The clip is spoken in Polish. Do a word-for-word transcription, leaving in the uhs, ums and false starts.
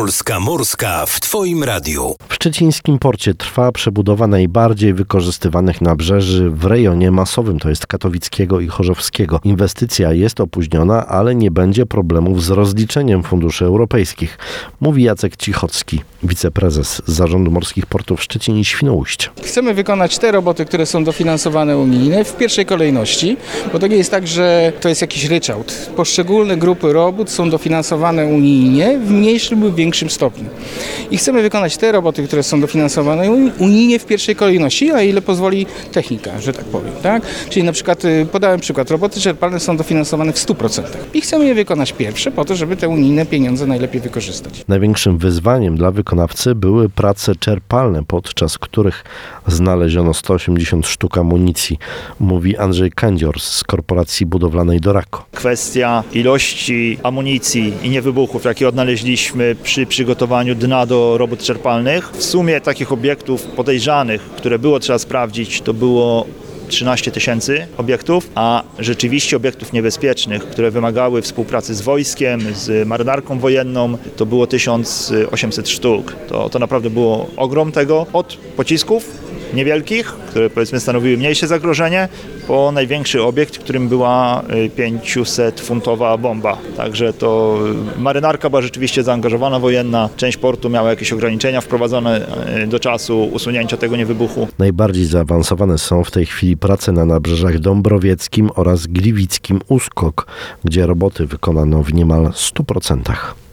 Polska morska w Twoim radiu. W szczecińskim porcie trwa przebudowa najbardziej wykorzystywanych nabrzeży w rejonie masowym, to jest katowickiego i chorzowskiego. Inwestycja jest opóźniona, ale nie będzie problemów z rozliczeniem funduszy europejskich, mówi Jacek Cichocki, wiceprezes Zarządu Morskich Portów Szczecin i Świnoujście. Chcemy wykonać te roboty, które są dofinansowane unijne w pierwszej kolejności, bo to nie jest tak, że to jest jakiś ryczałt. Poszczególne grupy robót są dofinansowane unijnie w mniejszym lub większym stopniu. I chcemy wykonać te roboty, które są dofinansowane unijnie w pierwszej kolejności, a ile pozwoli technika, że tak powiem. Tak? Czyli na przykład, podałem przykład, roboty czerpalne są dofinansowane w stu procentach. I chcemy je wykonać pierwsze po to, żeby te unijne pieniądze najlepiej wykorzystać. Największym wyzwaniem dla wykonawcy były prace czerpalne, podczas których znaleziono sto osiemdziesiąt sztuk amunicji, mówi Andrzej Kędzior z Korporacji Budowlanej Dorako. Kwestia ilości amunicji i niewybuchów, jakie odnaleźliśmy przy przygotowaniu dna do robót czerpalnych. W sumie takich obiektów podejrzanych, które było trzeba sprawdzić, to było trzynaście tysięcy obiektów, a rzeczywiście obiektów niebezpiecznych, które wymagały współpracy z wojskiem, z marynarką wojenną, to było tysiąc osiemset sztuk. To, to naprawdę było ogrom tego. Od pocisków niewielkich, które powiedzmy stanowiły mniejsze zagrożenie, po największy obiekt, którym była pięćset-funtowa bomba. Także to marynarka była rzeczywiście zaangażowana wojenna. Część portu miała jakieś ograniczenia wprowadzone do czasu usunięcia tego niewybuchu. Najbardziej zaawansowane są w tej chwili prace na nabrzeżach dąbrowieckim oraz gliwickim Uskok, gdzie roboty wykonano w niemal stu procentach.